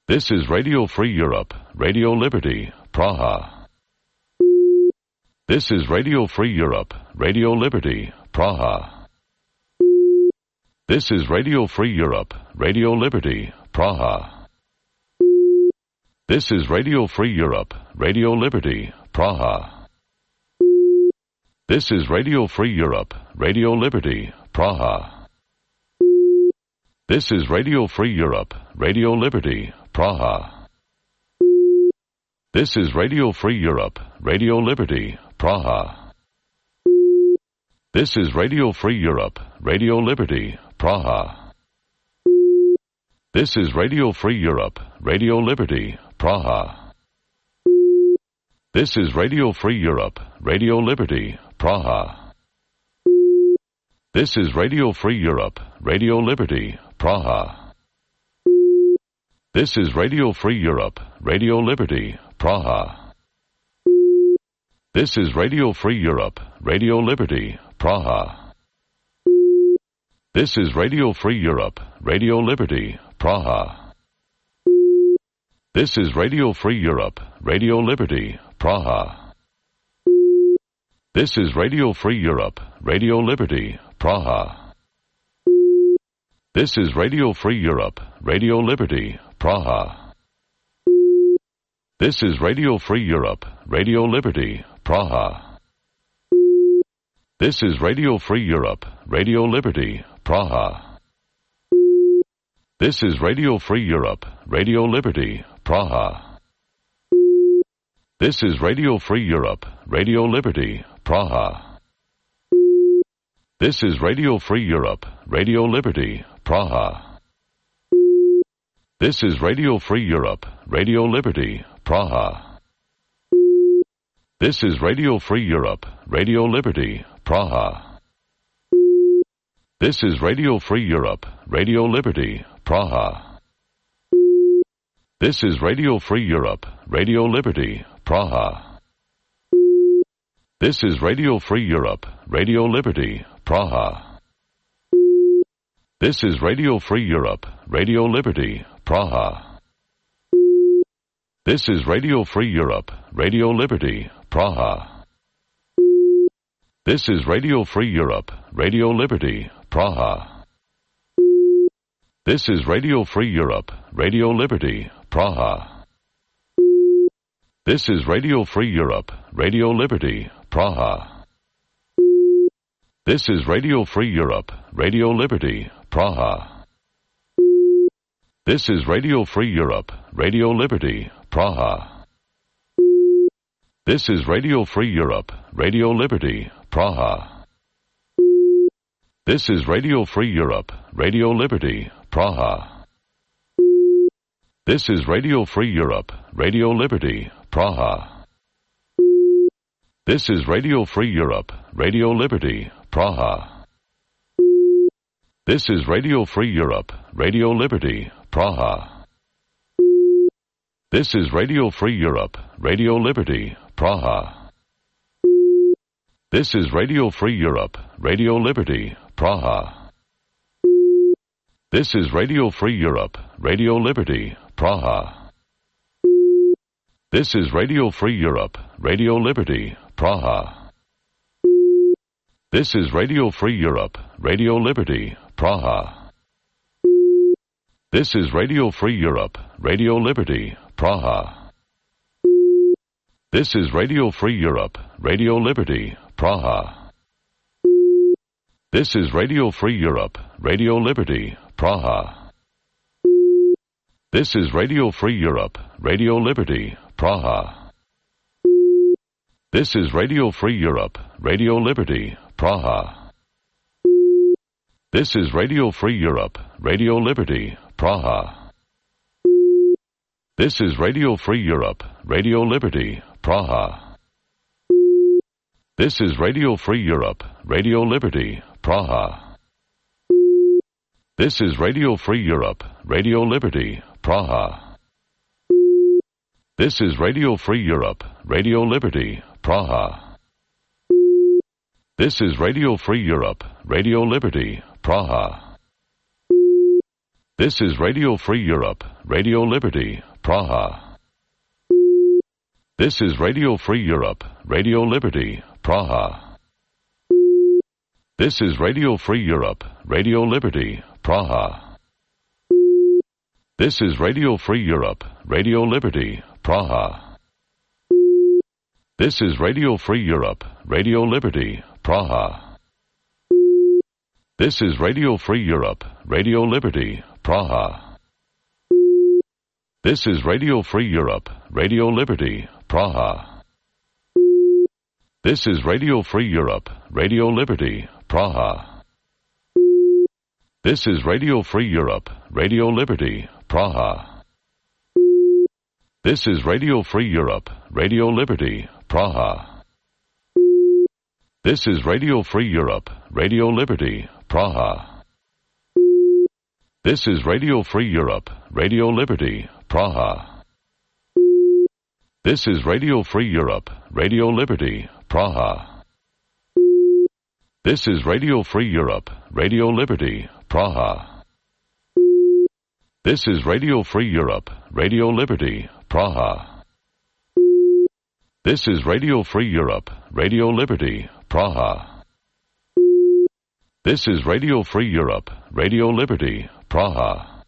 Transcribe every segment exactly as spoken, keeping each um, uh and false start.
This is Radio Free Europe, Radio Liberty, Praha. This is Radio Free Europe, Radio Liberty, Praha. This is Radio Free Europe, Radio Liberty, Praha. This is Radio Free Europe, Radio Liberty, Praha. This is Radio Free Europe, Radio Liberty, Praha. This is Radio Free Europe, Radio Liberty, Praha. This is Radio Free Europe, Radio Liberty, Praha. This is Radio Free Europe, Radio Liberty, Praha. This is Radio Free Europe, Radio Liberty, Praha. This is Radio Free Europe, Radio Liberty, Praha. This is Radio Free Europe, Radio Liberty, Praha. This is Radio Free Europe, Radio Liberty, Praha. This is Radio Free Europe, Radio Liberty, Praha. This is Radio Free Europe, Radio Liberty, Praha. This is Radio Free Europe, Radio Liberty, Praha. This is Radio Free Europe, Radio Liberty, Praha. This is Radio Free Europe, Radio Liberty, Praha. This is Radio Free Europe, Radio Liberty, Praha. This is Radio Free Europe, Radio Liberty, Praha. This is Radio Free Europe, Radio Liberty, Praha. This is Radio Free Europe, Radio Liberty, Praha. This is Radio Free Europe, Radio Liberty, Praha. This is Radio Free Europe, Radio Liberty, Praha. This is Radio Free Europe, Radio Liberty, Praha. This is Radio Free Europe, Radio Liberty, Praha. This is Radio Free Europe, Radio Liberty, Praha. This is Radio Free Europe, Radio Liberty, Praha. This is Radio Free Europe, Radio Liberty, Praha. This is Radio Free Europe, Radio Liberty, Praha. This is Radio Free Europe, Radio Liberty, Praha. This is Radio Free Europe, Radio Liberty, Praha. This is Radio Free Europe, Radio Liberty, Praha. This is Radio Free Europe, Radio Liberty, Praha. This is Radio Free Europe, Radio Liberty, Praha. This is Radio Free Europe, Radio Liberty, Praha. This is Radio Free Europe, Radio Liberty, Praha. This is Radio Free Europe, Radio Liberty, Praha. This is Radio Free Europe, Radio Liberty, Praha. This is Radio Free Europe, Radio Liberty, Praha. This is Radio Free Europe, Radio Liberty, Praha. This is Radio Free Europe, Radio Liberty, Praha. This is Radio Free Europe, Radio Liberty, Praha. This is Radio Free Europe, Radio Liberty, Praha. This is Radio Free Europe, Radio Liberty, Praha. This is Radio Free Europe, Radio Liberty, Praha. This is Radio Free Europe, Radio Liberty, Praha. This is Radio Free Europe, Radio Liberty, Praha. This is Radio Free Europe, Radio Liberty, Praha. This is Radio Free Europe, Radio Liberty, Praha. This is Radio Free Europe, Radio Liberty, Praha. This is Radio Free Europe, Radio Liberty, Praha. This is Radio Free Europe, Radio Liberty, Praha. This is Radio Free Europe, Radio Liberty, Praha. This is Radio Free Europe, Radio Liberty, Praha. This is Radio Free Europe, Radio Liberty, Praha. This is Radio Free Europe, Radio Liberty, Praha. This is Radio Free Europe, Radio Liberty, Praha. This is Radio Free Europe, Radio Liberty, Praha. This is Radio Free Europe, Radio Liberty, Praha. This is Radio Free Europe, Radio Liberty, Praha. This is Radio Free Europe, Radio Liberty, Praha. This is Radio Free Europe, Radio Liberty, Praha. This is Radio Free Europe, Radio Liberty, Praha. This is Radio Free Europe, Radio Liberty, Praha. This is Radio Free Europe, Radio Liberty, Praha. This is Radio Free Europe, Radio Liberty, Praha. This is Radio Free Europe, Radio Liberty, Praha. This is Radio Free Europe, Radio Liberty, Praha. This is Radio Free Europe, Radio Liberty, Praha. This is Radio Free Europe, Radio Liberty, Praha. This is Radio Free Europe, Radio Liberty, Praha. This is Radio Free Europe, Radio Liberty, Praha.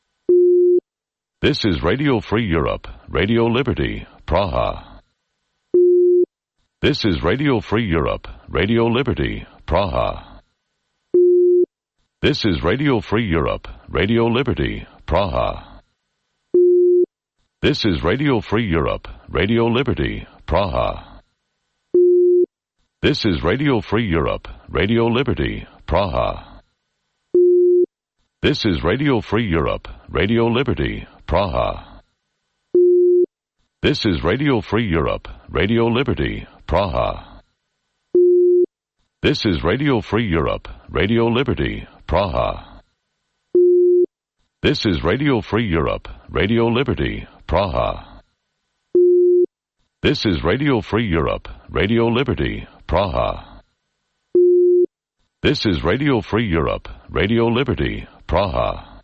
This is Radio Free Europe, Radio Liberty, Praha. This is Radio Free Europe, Radio Liberty, Praha. This is Radio Free Europe, Radio Liberty, Praha. This is Radio Free Europe, Radio Liberty, Praha. This is Radio Free Europe, Radio Liberty, Praha. This is Radio Free Europe, Radio Liberty, Praha. This is Radio Free Europe, Radio Liberty, Praha. This is Radio Free Europe, Radio Liberty, Praha. This is Radio Free Europe, Radio Liberty, Praha. This is Radio Free Europe, Radio Liberty, Praha. This is Radio Free Europe, Radio Liberty, Praha.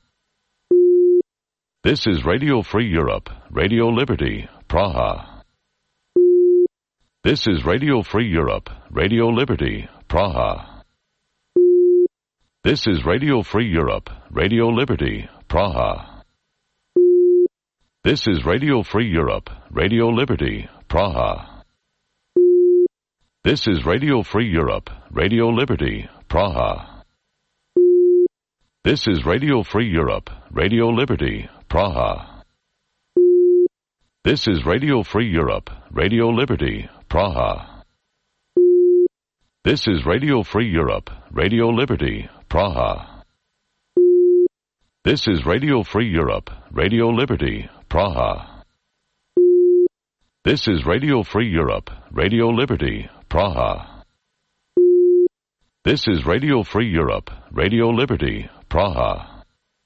This is Radio Free Europe, Radio Liberty, Praha. This is Radio Free Europe, Radio Liberty, Praha. This is Radio Free Europe, Radio Liberty, Praha. This is Radio Free Europe, Radio Liberty, Praha. This is Radio Free Europe, Radio Liberty, Praha. This is Radio Free Europe, Radio Liberty, Praha. This is Radio Free Europe, Radio Liberty, Praha. This is Radio Free Europe, Radio Liberty, Praha. This is Radio Free Europe, Radio Liberty, Praha. This is Radio Free Europe, Radio Liberty, Praha. This is Radio Free Europe, Radio Liberty, Praha.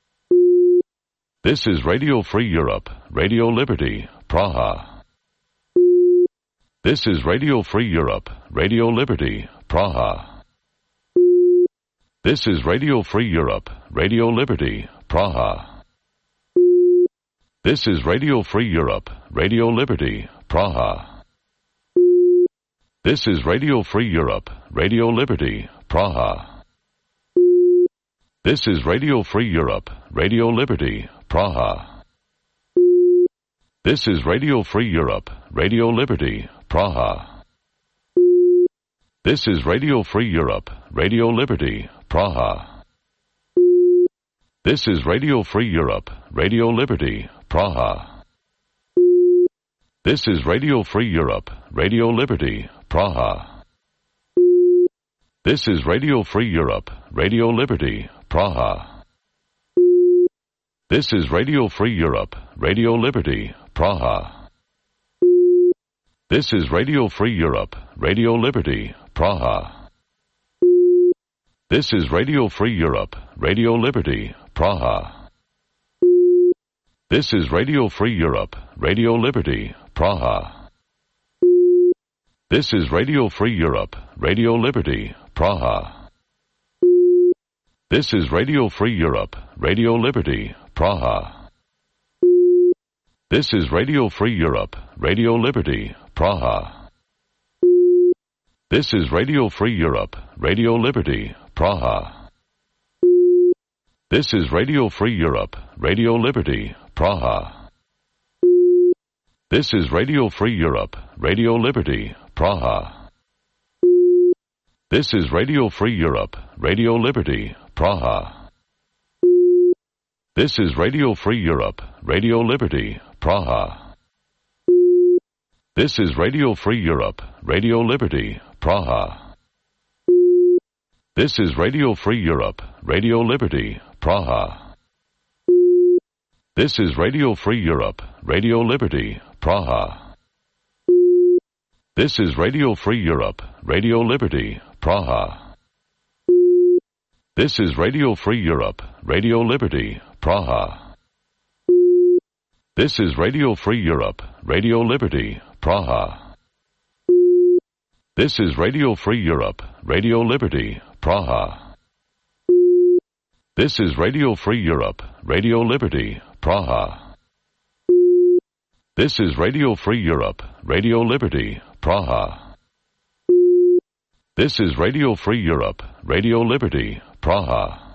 This is Radio Free Europe, Radio Liberty, Praha. This is Radio Free Europe, Radio Liberty, Praha. This is Radio Free Europe, Radio Liberty, Praha. This is Radio Free Europe, Radio Liberty, Praha. This is Radio Free Europe, Radio Liberty, Praha. This is Radio Free Europe, Radio Liberty, Praha. This is Radio Free Europe, Radio Liberty, Praha. This is Radio Free Europe, Radio Liberty, Praha. This is Radio Free Europe, Radio Liberty, Praha. This is Radio Free Europe, Radio Liberty, Praha. This is Radio Free Europe, Radio Liberty, Praha. This is Radio Free Europe, Radio Liberty, Praha. This is Radio Free Europe, Radio Liberty, Praha. This is Radio Free Europe, Radio Liberty, Praha. This is Radio Free Europe, Radio Liberty, Praha. This is Radio Free Europe, Radio Liberty, Praha. This is Radio Free Europe, Radio Liberty, Praha. This is Radio Free Europe, Radio Liberty, Praha. This is Radio Free Europe, Radio Liberty, Praha. This is Radio Free Europe, Radio Liberty, Praha. This is Radio Free Europe, Radio Liberty, Praha. This is Radio Free Europe, Radio Liberty, Praha. This is Radio Free Europe, Radio Liberty, Praha. This is Radio Free Europe, Radio Liberty, Praha. This is Radio Free Europe, Radio Liberty, Praha. This is Radio Free Europe, Radio Liberty, Praha. This is Radio Free Europe, Radio Liberty, Praha. This is Radio Free Europe, Radio Liberty, Praha. This is Radio Free Europe, Radio Liberty, Praha. This is Radio Free Europe, Radio Liberty, Praha. This is Radio Free Europe, Radio Liberty, Praha. This is Radio Free Europe, Radio Liberty, Praha. This is Radio Free Europe, Radio Liberty, Praha.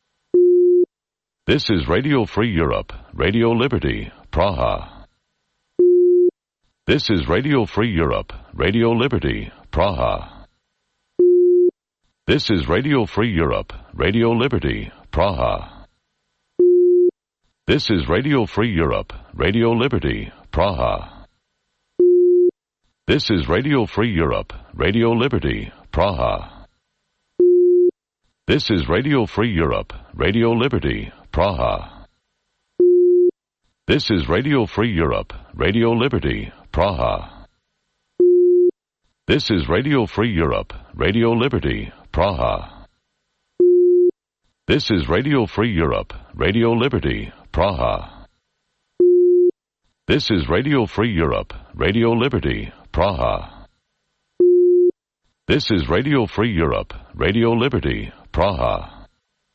This is Radio Free Europe, Radio Liberty, Praha. This is Radio Free Europe, Radio Liberty, Praha. This is Radio Free Europe, Radio Liberty, Praha. This is Radio Free Europe, Radio Liberty, Praha. This is Radio Free Europe, Radio Liberty, Praha. This is Radio Free Europe, Radio Liberty, Praha. This is Radio Free Europe, Radio Liberty, Praha. This is Radio Free Europe, Radio Liberty, Praha. This is Radio Free Europe, Radio Liberty, Praha. This is Radio Free Europe, Radio Liberty, Praha. This is Radio Free Europe, Radio Liberty, Praha.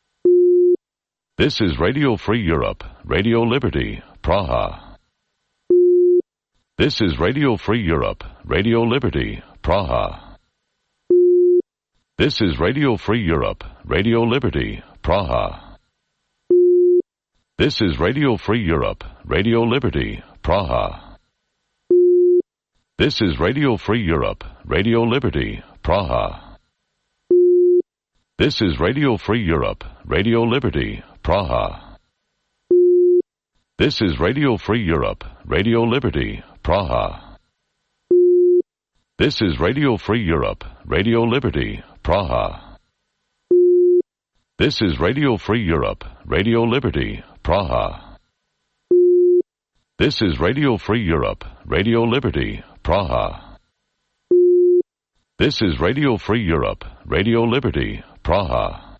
This is Radio Free Europe, Radio Liberty, Praha. This is Radio Free Europe, Radio Liberty, Praha. This is Radio Free Europe, Radio Liberty, Praha. This is Radio Free Europe, Radio Liberty, Praha. This is Radio Free Europe, Radio Liberty, Praha. This is Radio Free Europe, Radio Liberty, Praha. This is Radio Free Europe, Radio Liberty, Praha. This is Radio Free Europe, Radio Liberty, Praha. This is Radio Free Europe, Radio Liberty, Praha. This is Radio Free Europe, Radio Liberty, Praha. This is Radio Free Europe, Radio Liberty, Praha.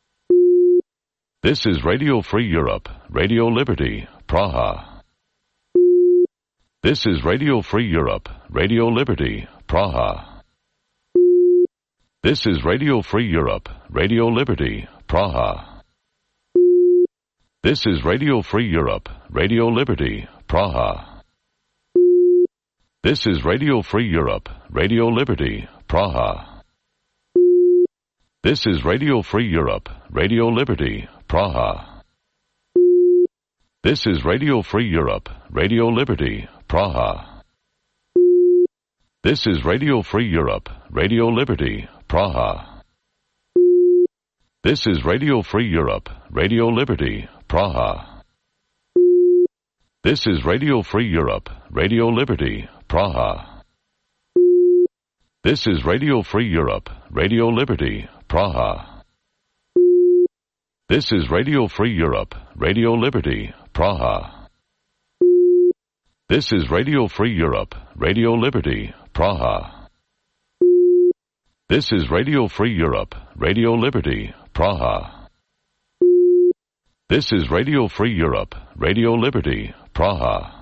This is Radio Free Europe, Radio Liberty, Praha. This is Radio Free Europe, Radio Liberty, Praha. This is Radio Free Europe, Radio Liberty, Praha. This is Radio Free Europe, Radio Liberty, Praha. This is Radio Free Europe, Radio Liberty, Praha. This is Radio Free Europe, Radio Liberty, Praha. This is Radio Free Europe, Radio Liberty, Praha. This is Radio Free Europe, Radio Liberty, Praha. This is Radio Free Europe, Radio Liberty, Praha. This is Radio Free Europe, Radio Liberty, Praha. This is Radio Free Europe, Radio Liberty, Praha. This is Radio Free Europe, Radio Liberty, Praha. This is Radio Free Europe, Radio Liberty, Praha. This is Radio Free Europe, Radio Liberty, Praha. This is Radio Free Europe, Radio Liberty, Praha.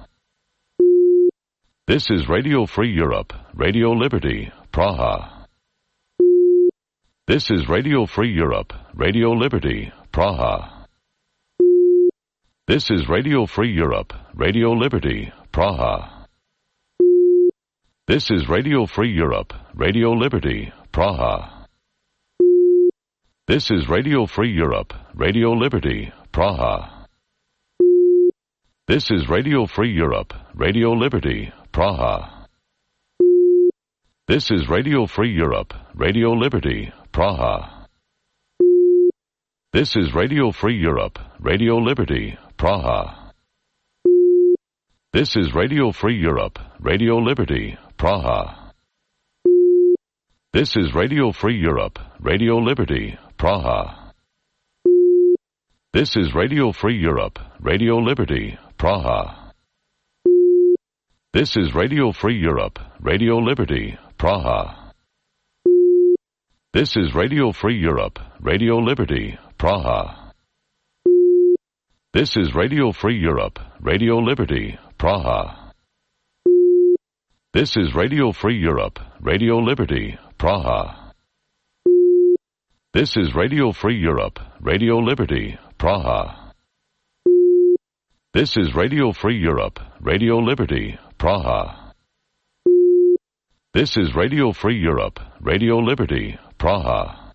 This is Radio Free Europe, Radio Liberty, Praha. This is Radio Free Europe, Radio Liberty, Praha. This is Radio Free Europe, Radio Liberty, Praha. This is Radio Free Europe, Radio Liberty, Praha. This is Radio Free Europe, Radio Liberty, Praha. This is Radio Free Europe, Radio Liberty, Praha. This is Radio Free Europe, Radio Liberty, Praha. This is Radio Free Europe, Radio Liberty, Praha. This is Radio Free Europe, Radio Liberty, Praha. This is Radio Free Europe, Radio Liberty, Praha. This is Radio Free Europe, Radio Liberty, Praha. This is Radio Free Europe, Radio Liberty, Praha. This is Radio Free Europe, Radio Liberty, Praha. This is Radio Free Europe, Radio Liberty, Praha. This is Radio Free Europe, Radio Liberty, Praha. This is Radio Free Europe, Radio Liberty, Praha. This is Radio Free Europe, Radio Liberty, Praha. This is Radio Free Europe, Radio Liberty, Praha.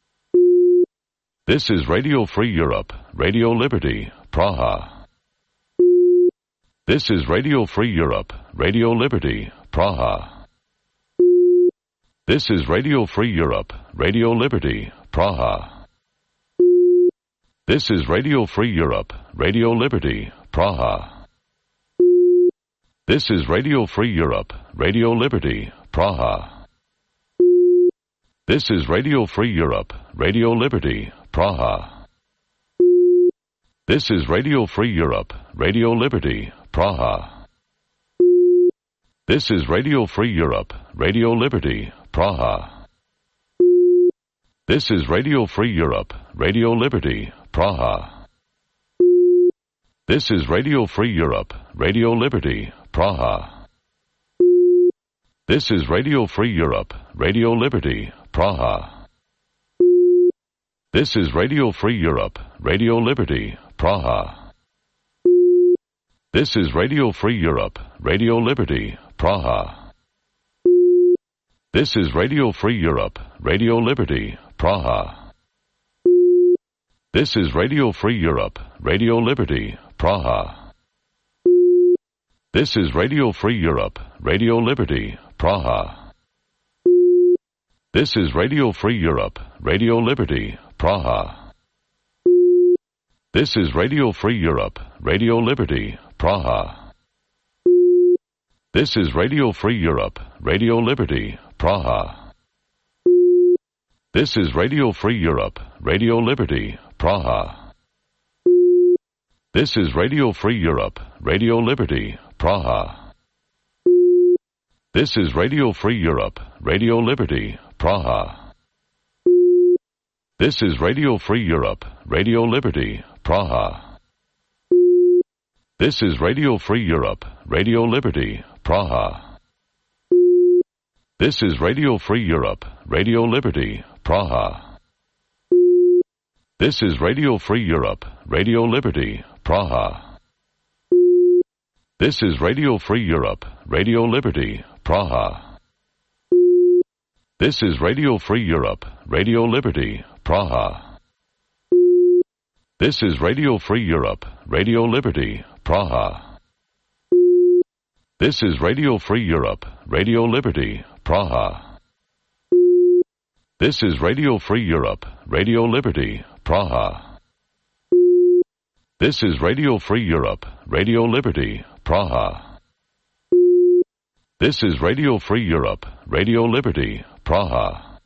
This is Radio Free Europe, Radio Liberty, Praha. This is Radio Free Europe, Radio Liberty, Praha. This is Radio Free Europe, Radio Liberty, Praha. This is Radio Free Europe, Radio Liberty, Praha. This is Radio Free Europe, Radio Liberty, Praha. This is Radio Free Europe, Radio Liberty, Praha. This is Radio Free Europe, Radio Liberty, Praha. This is Radio Free Europe, Radio Liberty, Praha. This is Radio Free Europe, Radio Liberty, Praha. This is Radio Free Europe, Radio Liberty, Praha. This is Radio Free Europe, Radio Liberty, Praha. This is Radio Free Europe, Radio Liberty, Praha. This is Radio Free Europe, Radio Liberty, Praha. This is Radio Free Europe, Radio Liberty, Praha. This is Radio Free Europe, Radio Liberty, Praha. This is Radio Free Europe, Radio Liberty, Praha. This is Radio Free Europe, Radio Liberty, Praha. This is Radio Free Europe, Radio Liberty, Praha. This is Radio Free Europe, Radio Liberty, Praha. This is Radio Free Europe, Radio Liberty, Praha. This is Radio Free Europe, Radio Liberty, Praha. This is Radio Free Europe, Radio Liberty, Praha. This is Radio Free Europe, Radio Liberty, Praha. This is Radio Free Europe, Radio Liberty, Praha. This is Radio Free Europe, Radio Liberty, Praha. This is Radio Free Europe, Radio Liberty, Praha. This is Radio Free Europe, Radio Liberty, Praha. This is Radio Free Europe, Radio Liberty, Praha. This is Radio Free Europe, Radio Liberty, Praha. This is Radio Free Europe, Radio Liberty, Praha. This is Radio Free Europe, Radio Liberty, Praha. This is Radio Free Europe, Radio Liberty, Praha. This is Radio Free Europe, Radio Liberty, Praha.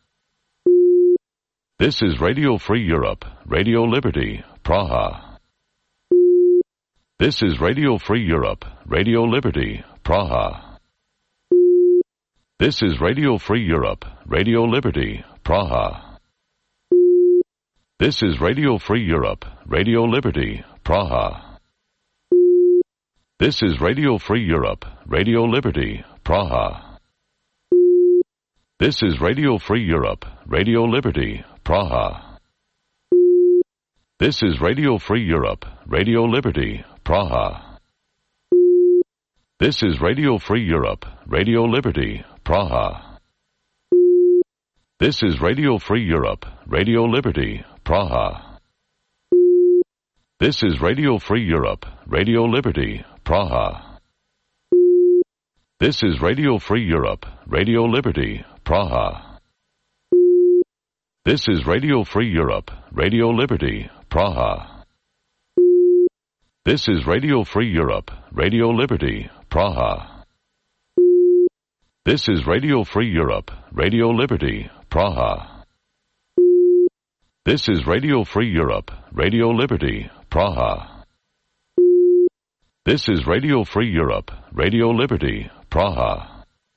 This is Radio Free Europe, Radio Liberty, Praha. This is Radio Free Europe, Radio Liberty, Praha. This is Radio Free Europe, Radio Liberty, Praha. This is Radio Free Europe, Radio Liberty, Praha. This is Radio Free Europe, Radio Liberty, Praha. This is Radio Free Europe, Radio Liberty, Praha. This is Radio Free Europe, Radio Liberty, Praha. This is Radio Free Europe, Radio Liberty, Praha. This is Radio Free Europe, Radio Liberty, Praha. This is Radio Free Europe, Radio Liberty, Praha. This is Radio Free Europe, Radio Liberty, Praha. This is Radio Free Europe, Radio Liberty, Praha. This is Radio Free Europe, Radio Liberty, Praha. This is Radio Free Europe, Radio Liberty, Praha. This is Radio Free Europe, Radio Liberty, Praha. This is Radio Free Europe, Radio Liberty, Praha.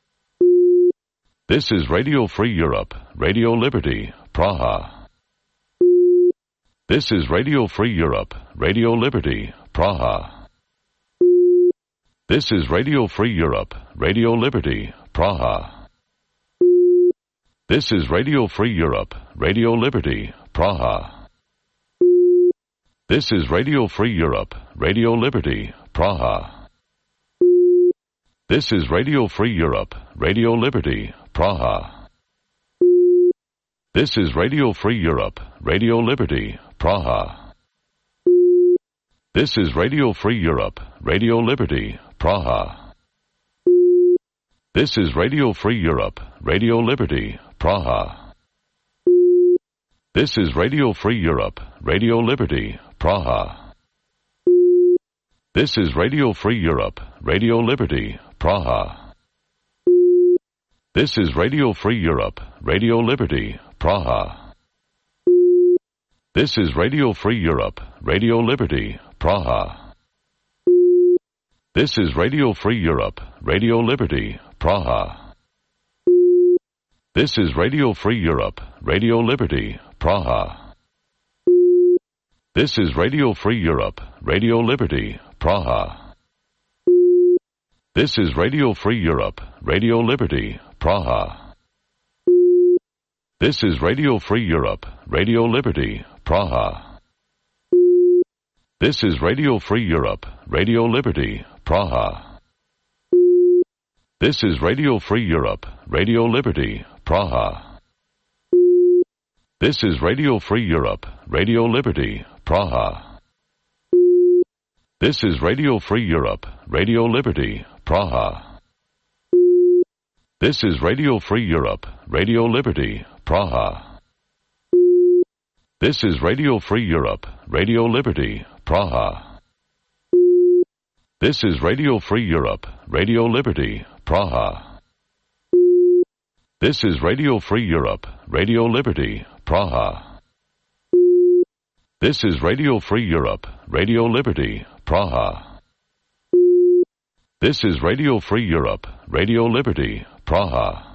This is Radio Free Europe, Radio Liberty, Praha. This is Radio Free Europe, Radio Liberty, Praha. This is Radio Free Europe, Radio Liberty, Praha. This is Radio Free Europe, Radio Liberty, Praha. This is Radio Free Europe, Radio Liberty, Praha. This is Radio Free Europe, Radio Liberty, Praha. This is Radio Free Europe, Radio Liberty, Praha. This is Radio Free Europe, Radio Liberty, Praha. This is Radio Free Europe, Radio Liberty, Praha. This is Radio Free Europe, Radio Liberty, Praha. This is Radio Free Europe, Radio Liberty, Praha. This is Radio Free Europe, Radio Liberty, Praha. This is Radio Free Europe, Radio Liberty, Praha. This is Radio Free Europe, Radio Liberty, Praha. This is Radio Free Europe, Radio Liberty, Praha. This is Radio Free Europe, Radio Liberty, Praha. This is Radio Free Europe, Radio Liberty, Praha. This is Radio Free Europe, Radio Liberty, Praha. This is Radio Free Europe, Radio Liberty, Praha. This is Radio Free Europe, Radio Liberty, Praha. This is Radio Free Europe, Radio Liberty, Praha. This is Radio Free Europe, Radio Liberty, Praha. This is Radio Free Europe, Radio Liberty, Praha. This is Radio Free Europe, Radio Liberty, Praha. This is Radio Free Europe, Radio Liberty, Praha. This is Radio Free Europe, Radio Liberty, Praha. This is Radio Free Europe, Radio Liberty, Praha. This is Radio Free Europe, Radio Liberty, Praha.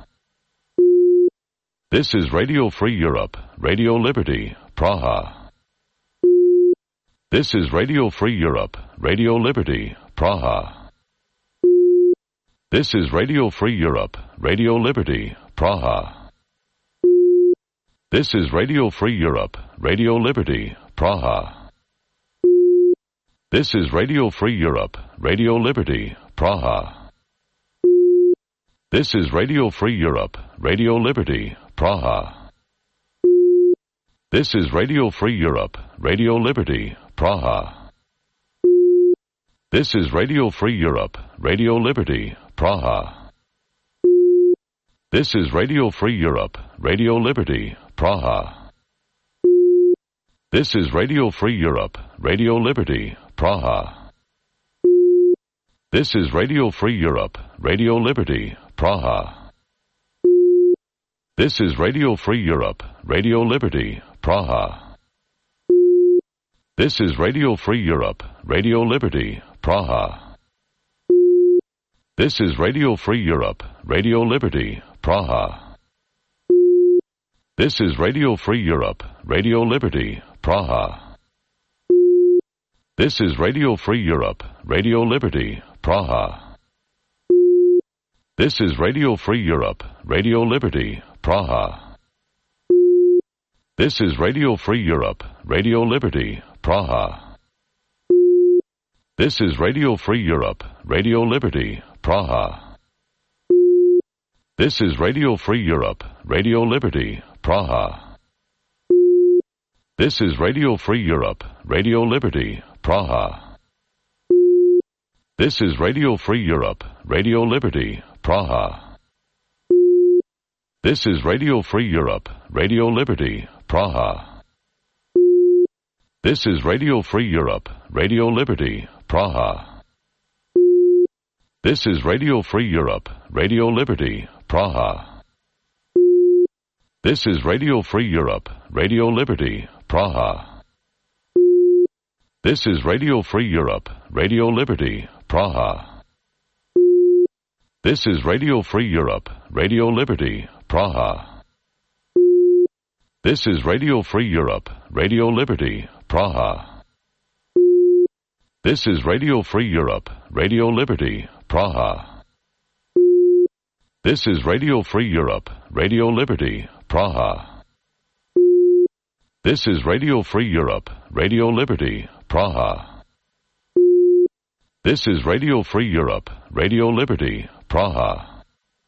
This is Radio Free Europe, Radio Liberty, Praha. This is Radio Free Europe, Radio Liberty, Praha. This is Radio Free Europe, Radio Liberty, Praha. This is Radio Free Europe, Radio Liberty, Praha. This is Radio Free Europe, Radio Liberty, Praha. This is Radio Free Europe, Radio Liberty, Praha. This is Radio Free Europe, Radio Liberty, Praha. This is Radio Free Europe, Radio Liberty, Praha. This is Radio Free Europe, Radio Liberty, Praha. This is Radio Free Europe, Radio Liberty, Praha. This is Radio Free Europe, Radio Liberty, Praha. This is Radio Free Europe, Radio Liberty, Praha. This is Radio Free Europe, Radio Liberty, Praha. This is Radio Free Europe, Radio Liberty, Praha. This is Radio Free Europe, Radio Liberty, Praha. This is Radio Free Europe, Radio Liberty, Praha. This is Radio Free Europe, Radio Liberty, Praha. This is Radio Free Europe, Radio Liberty, Praha. This is Radio Free Europe, Radio Liberty, Praha. This is Radio Free Europe, Radio Liberty, Praha. This is Radio Free Europe, Radio Liberty, Praha. This is Radio Free Europe, Radio Liberty, Praha. This is Radio Free Europe, Radio Liberty, Praha. This is Radio Free Europe, Radio Liberty, Praha. This is Radio Free Europe, Radio Liberty, Praha. This is Radio Free Europe, Radio Liberty, Praha. This is Radio Free Europe, Radio Liberty, Praha. This is Radio Free Europe, Radio Liberty, Praha. This is Radio Free Europe, Radio Liberty, Praha. This is Radio Free Europe, Radio Liberty, Praha. This is Radio Free Europe, Radio Liberty, Praha. This is Radio Free Europe, Radio Liberty, Praha. This is Radio Free Europe, Radio Liberty, Praha.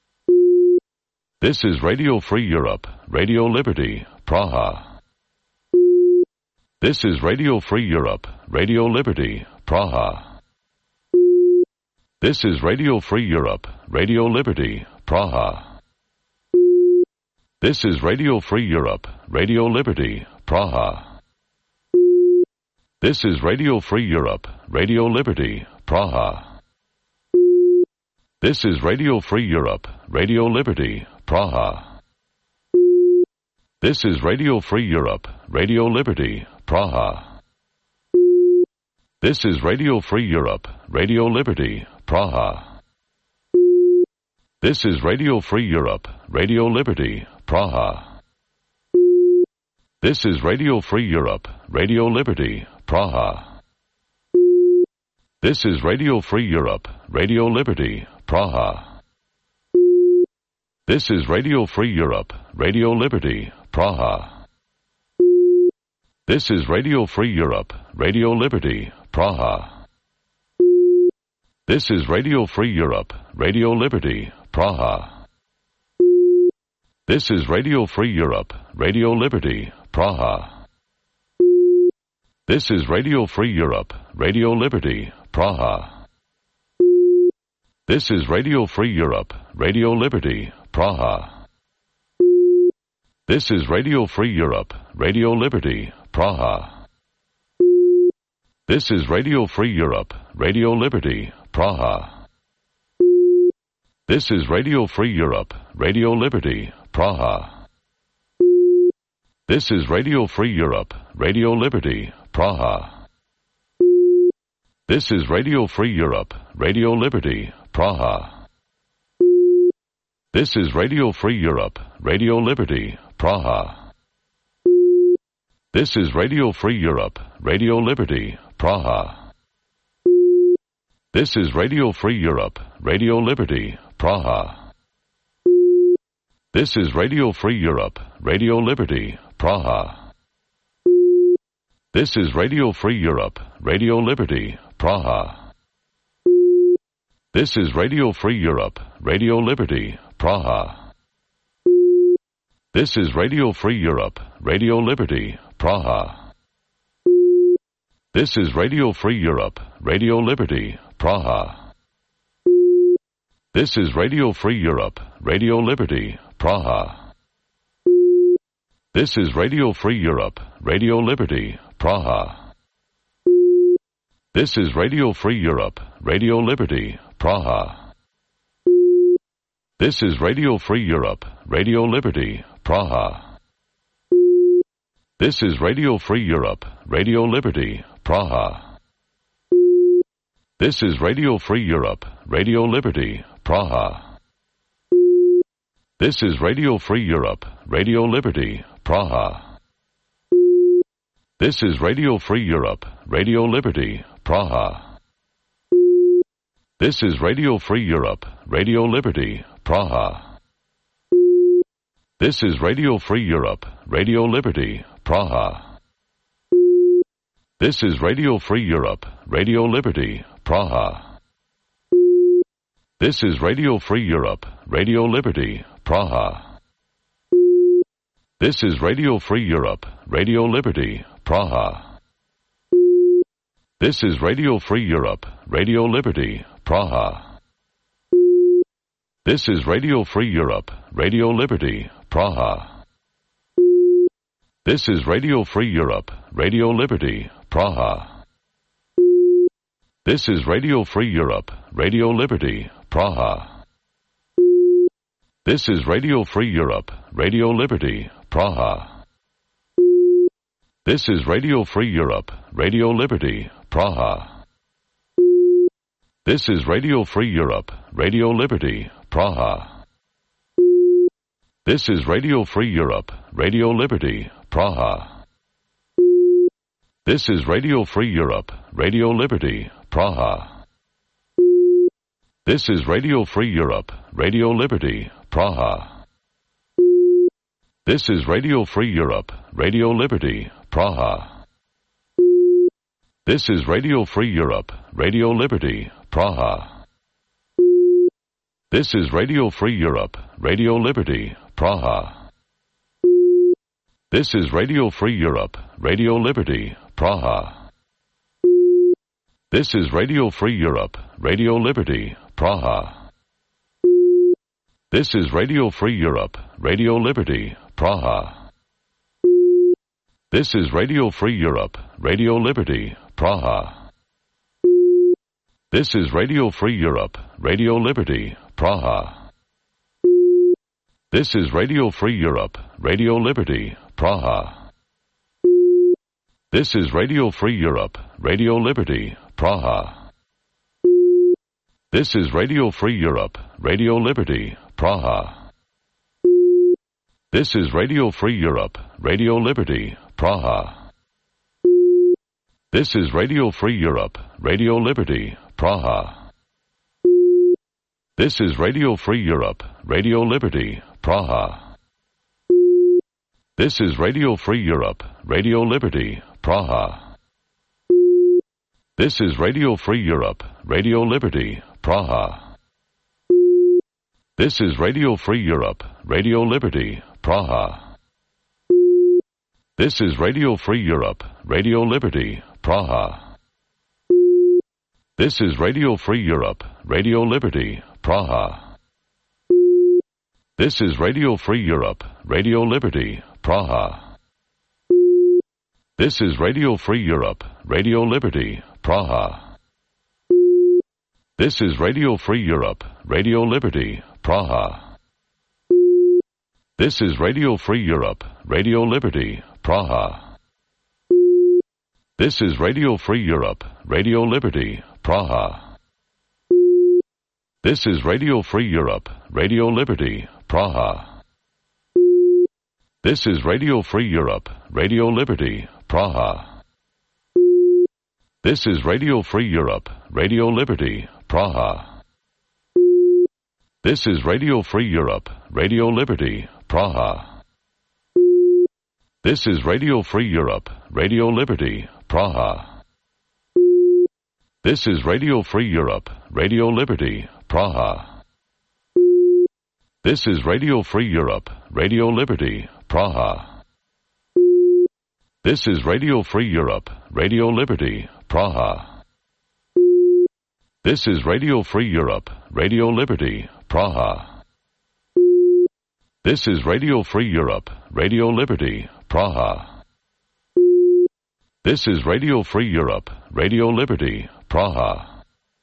This is Radio Free Europe, Radio Liberty, Praha. This is Radio Free Europe, Radio Liberty, Praha. This is Radio Free Europe, Radio Liberty, Praha. This is Radio Free Europe, Radio Liberty, Praha. This is Radio Free Europe, Radio Liberty, Praha. This is Radio Free Europe, Radio Liberty, Praha. This is Radio Free Europe, Radio Liberty, Praha. This is Radio Free Europe, Radio Liberty, Praha. This is Radio Free Europe, Radio Liberty, Praha. This is Radio Free Europe, Radio Liberty, Praha. This is Radio Free Europe, Radio Liberty, Praha. This is Radio Free Europe, Radio Liberty, Praha. This is Radio Free Europe, Radio Liberty, Praha. This is Radio Free Europe, Radio Liberty, Praha. This is Radio Free Europe, Radio Liberty, Praha. This is Radio Free Europe, Radio Liberty, Praha. This is Radio Free Europe, Radio Liberty, Praha. This is Radio Free Europe, Radio Liberty, Praha. This is Radio Free Europe, Radio Liberty, Praha. This is Radio Free Europe, Radio Liberty, Praha. This is Radio Free Europe, Radio Liberty, Praha. This is Radio Free Europe, Radio Liberty, Praha. This is Radio Free Europe, Radio Liberty, Praha. This is Radio Free Europe, Radio Liberty, Praha. This is Radio Free Europe, Radio Liberty, Praha. This is Radio Free Europe, Radio Liberty, Praha. This is Radio Free Europe, Radio Liberty, Praha. This is Radio Free Europe, Radio Liberty, Praha. This is Radio Free Europe, Radio Liberty, Praha. This is Radio Free Europe, Radio Liberty, Praha. This is Radio Free Europe, Radio Liberty, Praha. This is Radio Free Europe, Radio Liberty, Praha. This is Radio Free Europe, Radio Liberty, Praha. This is Radio Free Europe, Radio Liberty, Praha. This is Radio Free Europe, Radio Liberty, Praha. This is Radio Free Europe, Radio Liberty, Praha. This is Radio Free Europe, Radio Liberty, Praha. This is Radio Free Europe, Radio Liberty, Praha. This is Radio Free Europe, Radio Liberty, Praha. This is Radio Free Europe, Radio Liberty, Praha. This is Radio Free Europe, Radio Liberty, Praha. This is Radio Free Europe, Radio Liberty, Praha. This is Radio Free Europe, Radio Liberty, Praha. This is Radio Free Europe, Radio Liberty, Praha. This is Radio Free Europe, Radio Liberty, Praha. This is Radio Free Europe, Radio Liberty, Praha. This is Radio Free Europe, Radio Liberty, Praha. This is Radio Free Europe, Radio Liberty, Praha. This is Radio Free Europe, Radio Liberty, Praha. This is Radio Free Europe, Radio Liberty, Praha. This is Radio Free Europe, Radio Liberty, Praha. This is Radio Free Europe, Radio Liberty, Praha. This is Radio Free Europe, Radio Liberty, Praha. This is Radio Free Europe, Radio Liberty, Praha. This is Radio Free Europe, Radio Liberty, Praha. This is Radio Free Europe, Radio Liberty, Praha. This is Radio Free Europe, Radio Liberty, Praha. This is Radio Free Europe, Radio Liberty, Praha. This is Radio Free Europe, Radio Liberty, Praha. This is Radio Free Europe, Radio Liberty, Praha. This is Radio Free Europe, Radio Liberty, Praha. This is Radio Free Europe, Radio Liberty, Praha. This is Radio Free Europe, Radio Liberty, Praha. This is Radio Free Europe, Radio Liberty, Praha. This is Radio Free Europe, Radio Liberty, Praha. This is Radio Free Europe, Radio Liberty, Praha. This is Radio Free Europe, Radio Liberty, Praha. This is Radio Free Europe, Radio Liberty, Praha. This is Radio Free Europe, Radio Liberty, Praha. This is Radio Free Europe, Radio Liberty, Praha. This is Radio Free Europe, Radio Liberty, Praha. This is Radio Free Europe, Radio Liberty, Praha. This is Radio Free Europe, Radio Liberty, Praha. This is Radio Free Europe, Radio Liberty, Praha. This is Radio Free Europe, Radio Liberty, Praha. This is Radio Free Europe, Radio Liberty, Praha. This is Radio Free Europe, Radio Liberty, Praha. This is Radio Free Europe, Radio Liberty, Praha. This is Radio Free Europe, Radio Liberty, Praha. This is Radio Free Europe, Radio Liberty, Praha. This is Radio Free Europe, Radio Liberty, Praha. This is Radio Free Europe, Radio Liberty, Praha. This is Radio Free Europe, Radio Liberty, Praha. This is Radio Free Europe, Radio Liberty, Praha. This is Radio Free Europe, Radio Liberty, Praha. This is Radio Free Europe, Radio Liberty, Praha. This is Radio Free Europe, Radio Liberty, Praha. This is Radio Free Europe, Radio Liberty, Praha.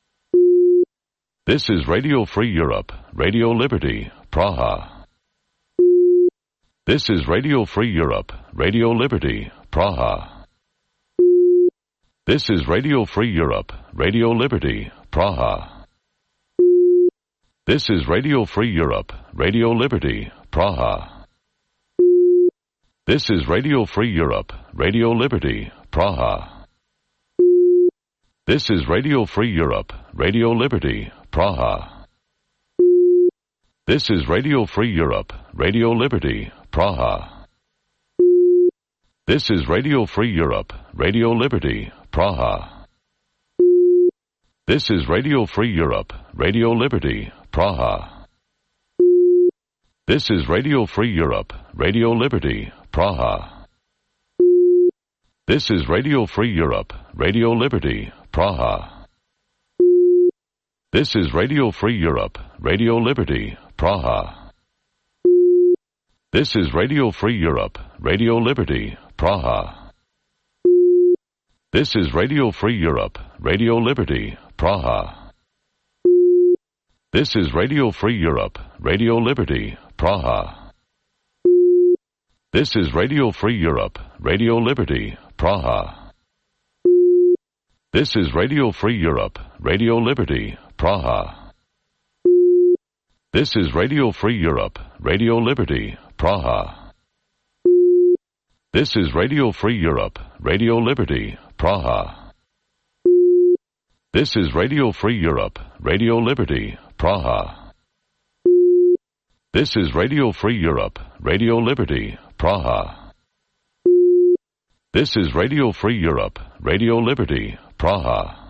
This is Radio Free Europe, Radio Liberty, Praha. This is Radio Free Europe, Radio Liberty, Praha. This is Radio Free Europe, Radio Liberty, Praha. This is Radio Free Europe, Radio Liberty, Praha. This is Radio Free Europe, Radio Liberty, Praha. This is Radio Free Europe, Radio Liberty, Praha. This is Radio Free Europe, Radio Liberty, Praha. This is Radio Free Europe, Radio Liberty, Praha. This is Radio Free Europe, Radio Liberty, Praha. This is Radio Free Europe, Radio Liberty, Praha. This is Radio Free Europe, Radio Liberty, Praha. This is Radio Free Europe, Radio Liberty, Praha. This is Radio Free Europe, Radio Liberty, Praha. This is Radio Free Europe, Radio Liberty, Praha. This is Radio Free Europe, Radio Liberty, Praha. This is Radio Free Europe, Radio Liberty, Praha. This is Radio Free Europe, Radio Liberty, Praha. This is Radio Free Europe, Radio Liberty, Praha. This is Radio Free Europe, Radio Liberty, Praha. This is Radio Free Europe, Radio Liberty, Praha. This is Radio Free Europe, Radio Liberty, Praha. This is Radio Free Europe, Radio Liberty, Praha.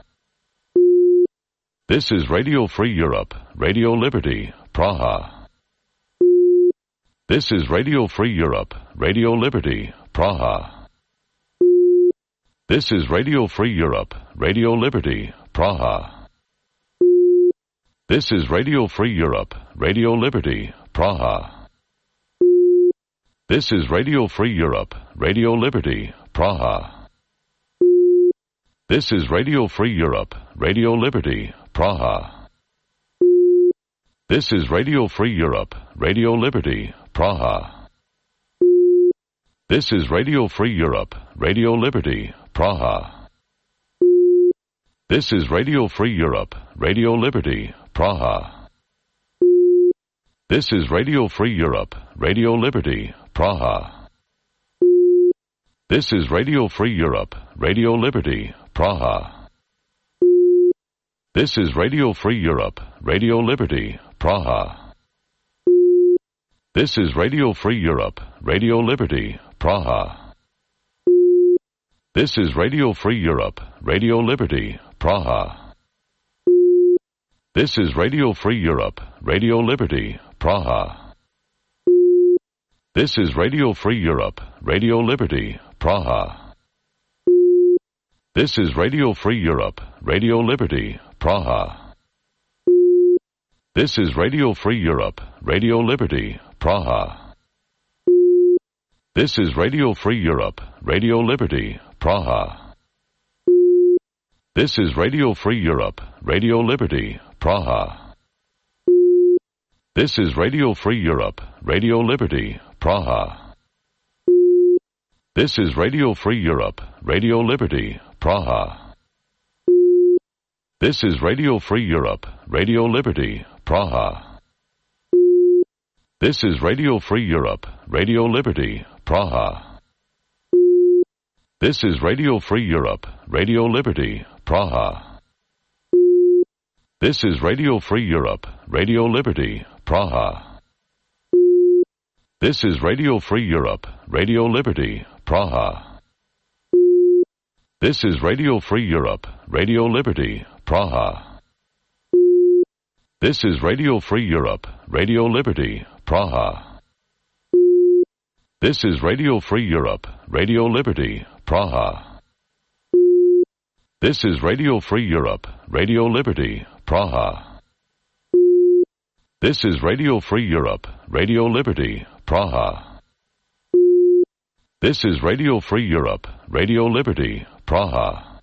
This is Radio Free Europe, Radio Liberty, Praha. This is Radio Free Europe, Radio Liberty, Praha. This is Radio Free Europe, Radio Liberty, Praha. This is Radio Free Europe, Radio Liberty, Praha. This is Radio Free Europe, Radio Liberty, Praha. This is Radio Free Europe, Radio Liberty, Praha. This is Radio Free Europe, Radio Liberty, Praha. This is Radio Free Europe, Radio Liberty, Praha. This is Radio Free Europe, Radio Liberty, Praha. This is Radio Free Europe, Radio Liberty, Praha. This is Radio Free Europe, Radio Liberty, Praha. This is Radio Free Europe, Radio Liberty, Praha. This is Radio Free Europe, Radio Liberty, Praha. This is Radio Free Europe, Radio Liberty, Praha. This is Radio Free Europe, Radio Liberty, Praha. This is Radio Free Europe, Radio Liberty, Praha. This is Radio Free Europe, Radio Liberty, Praha. This is Radio Free Europe, Radio Liberty, Praha. This is Radio Free Europe, Radio Liberty, Praha. This is Radio Free Europe, Radio Liberty, Praha. This is Radio Free Europe, Radio Liberty, Praha. This is Radio Free Europe, Radio Liberty, Praha. This is Radio Free Europe, Radio Liberty, Praha. This is Radio Free Europe, Radio Liberty, Praha. This is Radio Free Europe, Radio Liberty, Praha. This is Radio Free Europe, Radio Liberty, Praha. This is Radio Free Europe, Radio Liberty, Praha. This is Radio Free Europe, Radio Liberty, Praha. This is Radio Free Europe, Radio Liberty, Praha. This is Radio Free Europe, Radio Liberty, Praha. This is Radio Free Europe, Radio Liberty, Praha. This is Radio Free Europe, Radio Liberty, Praha. This is Radio Free Europe, Radio Liberty, Praha.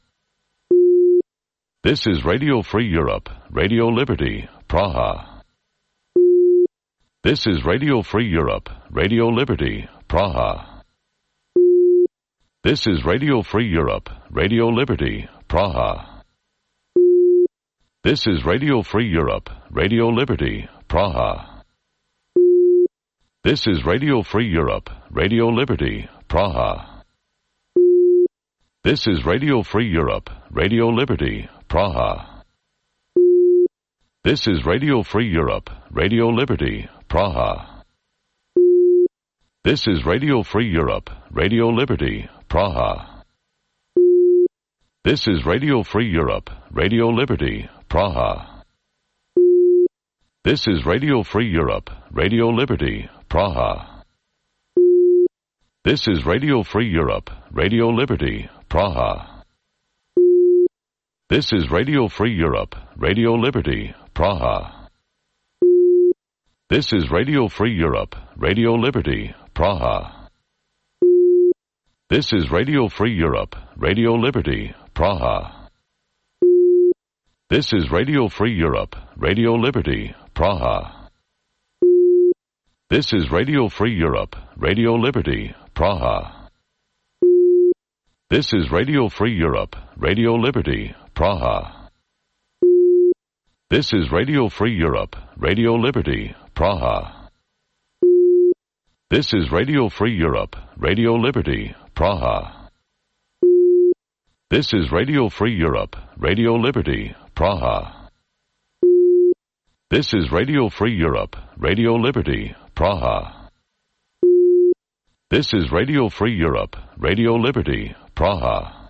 This is Radio Free Europe, Radio Liberty, Praha. This is Radio Free Europe, Radio Liberty, Praha. This is Radio Free Europe, Radio Liberty, Praha. This is Radio Free Europe, Radio Liberty, Praha. This is Radio Free Europe, Radio Liberty, Praha. This is Radio Free Europe, Radio Liberty, Praha. This is Radio Free Europe, Radio Liberty, Praha. This is Radio Free Europe, Radio Liberty, Praha. This is Radio Free Europe, Radio Liberty, Praha. This is Radio Free Europe, Radio Liberty, Praha. This is Radio Free Europe, Radio Liberty, Praha. This is Radio Free Europe, Radio Liberty, Praha. This is Radio Free Europe, Radio Liberty, Praha. This is Radio Free Europe, Radio Liberty, Praha. This is Radio Free Europe, Radio Liberty, Praha. This is Radio Free Europe, Radio Liberty, Praha. This is Radio Free Europe, Radio Liberty, Praha. This is Radio Free Europe, Radio Liberty, Praha. This is Radio Free Europe, Radio Liberty, Praha. This is Radio Free Europe, Radio Liberty, Praha. This is Radio Free Europe, Radio Liberty, Praha. This is Radio Free Europe, Radio Liberty, Praha.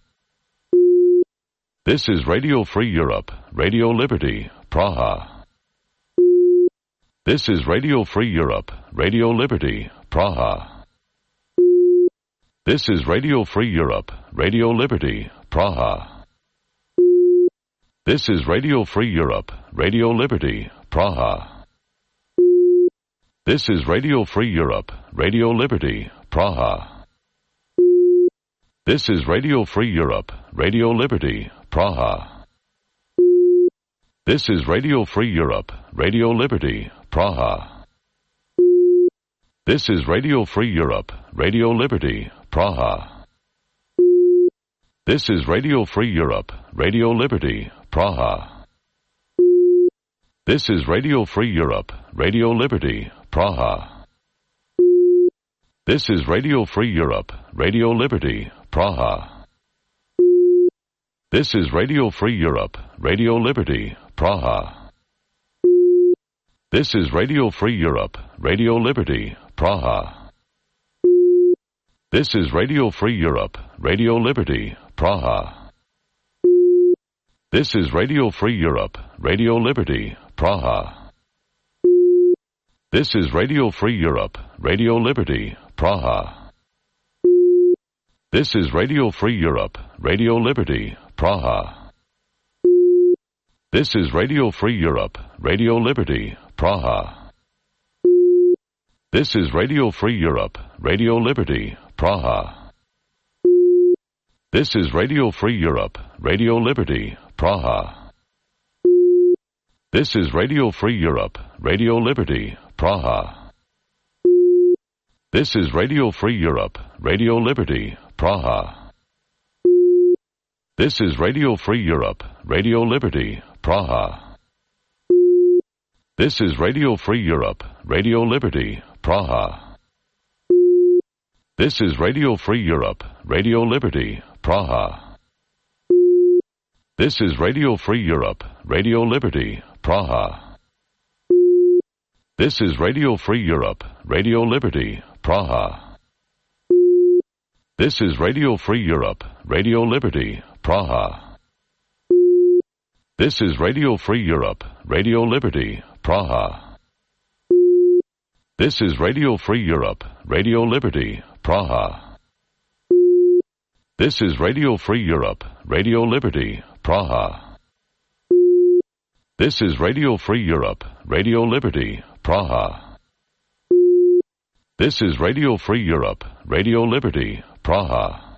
This is Radio Free Europe, Radio Liberty, Praha. This is Radio Free Europe, Radio Liberty, Praha. This is Radio Free Europe, Radio Liberty, Praha. This is Radio Free Europe, Radio Liberty, Praha. This is Radio Free Europe, Radio Liberty, Praha. This is Radio Free Europe, Radio Liberty, Praha. This is Radio Free Europe, Radio Liberty, Praha. This is Radio Free Europe, Radio Liberty, Praha. This is Radio Free Europe, Radio Liberty, Praha. This is Radio Free Europe, Radio Liberty, Praha. This is Radio Free Europe, Radio Liberty, Praha. This is Radio Free Europe, Radio Liberty, Praha. This is Radio Free Europe, Radio Liberty, Praha. This is Radio Free Europe, Radio Liberty, Praha. This is Radio Free Europe, Radio Liberty, Praha. This is Radio Free Europe, Radio Liberty, Praha. This is Radio Free Europe, Radio Liberty, Praha. This is Radio Free Europe, Radio Liberty, Praha. This is Radio Free Europe, Radio Liberty, Praha. This is Radio Free Europe, Radio Liberty, Praha. This is Radio Free Europe, Radio Liberty, Praha. This is Radio Free Europe, Radio Liberty, Praha. This is Radio Free Europe, Radio Liberty, Praha. This is Radio Free Europe, Radio Liberty, Praha. This is Radio Free Europe, Radio Liberty, Praha. This is Radio Free Europe, Radio Liberty, Praha. This is Radio Free Europe, Radio Liberty, Praha. This is Radio Free Europe, Radio Liberty, Praha. This is Radio Free Europe, Radio Liberty, Praha. This is Radio Free Europe, Radio Liberty, Praha. This is Radio Free Europe, Radio Liberty, Praha. This is Radio Free Europe, Radio Liberty, Praha. This is Radio Free Europe, Radio Liberty, Praha.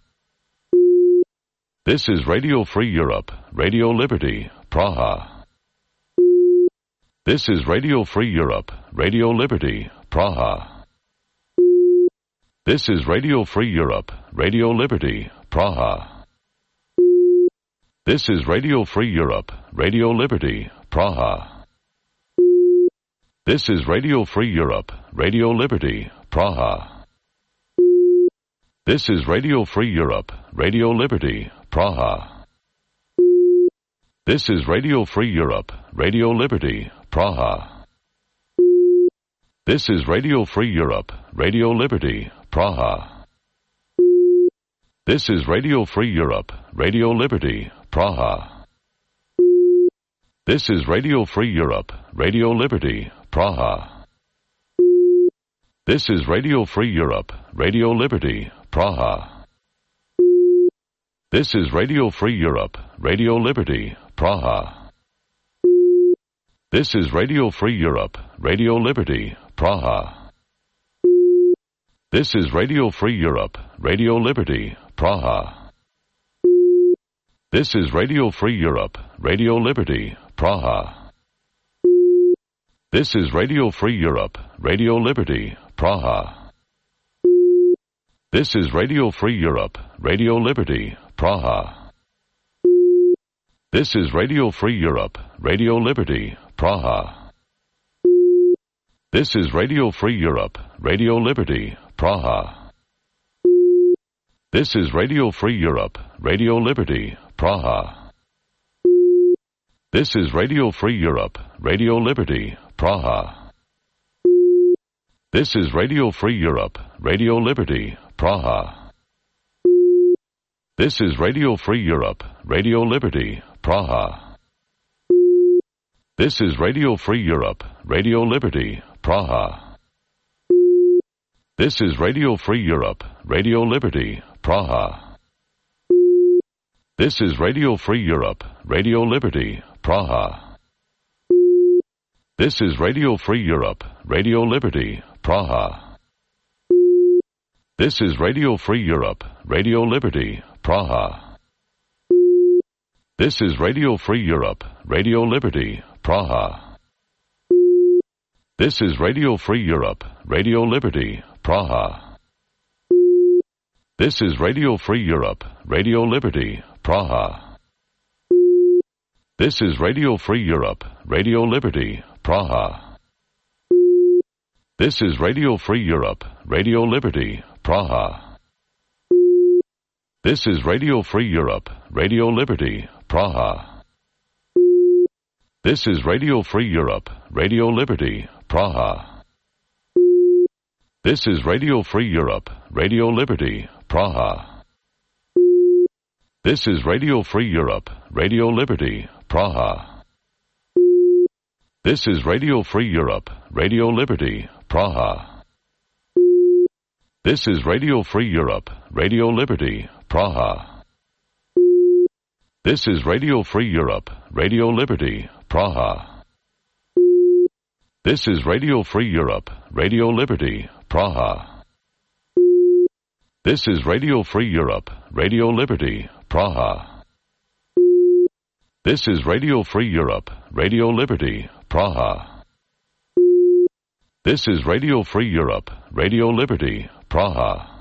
This is Radio Free Europe, Radio Liberty, Praha. This is Radio Free Europe, Radio Liberty, Praha. This is Radio Free Europe, Radio Liberty, Praha. This is Radio Free Europe, Radio Liberty, Praha. This is Radio Free Europe, Radio Liberty, Praha. This is Radio Free Europe, Radio Liberty, Praha. This is Radio Free Europe, Radio Liberty, Praha. This is Radio Free Europe, Radio Liberty, Praha. This is Radio Free Europe, Radio Liberty, Praha. This is Radio Free Europe, Radio Liberty, Praha. This is Radio Free Europe, Radio Liberty, Praha. This is Radio Free Europe, Radio Liberty, Praha. This is Radio Free Europe, Radio Liberty, Praha. This is Radio Free Europe, Radio Liberty, Praha. This is Radio Free Europe, Radio Liberty, Praha. This is Radio Free Europe, Radio Liberty, Praha. This is Radio Free Europe, Radio Liberty, Praha. This is Radio Free Europe, Radio Liberty, Praha. This is Radio Free Europe, Radio Liberty, Praha. This is Radio Free Europe, Radio Liberty, Praha. This is Radio Free Europe, Radio Liberty, Praha. This is Radio Free Europe, Radio Liberty, Praha. This is Radio Free Europe, Radio Liberty, Praha. This is Radio Free Europe, Radio Liberty, Praha. This is Radio Free Europe, Radio Liberty, Praha. This is Radio Free Europe, Radio Liberty, Praha. This is Radio Free Europe, Radio Liberty, Praha. This is Radio Free Europe, Radio Liberty, Praha. This is Radio Free Europe, Radio Liberty, Praha. This is Radio Free Europe, Radio Liberty, Praha. This is Radio Free Europe, Radio Liberty, Praha. This is Radio Free Europe, Radio Liberty, Praha. This is Radio Free Europe, Radio Liberty, Praha. This is Radio Free Europe, Radio Liberty, Praha. This is Radio Free Europe, Radio Liberty, Praha. This is Radio Free Europe, Radio Liberty, Praha. This is Radio Free Europe, Radio Liberty, Praha. This is Radio Free Europe, Radio Liberty, Praha. This is Radio Free Europe, Radio Liberty, Praha. This is Radio Free Europe, Radio Liberty, Praha. This is Radio Free Europe, Radio Liberty, Praha. This is Radio Free Europe, Radio Liberty, Praha. This is Radio Free Europe, Radio Liberty, Praha. This is Radio Free Europe, Radio Liberty, Praha.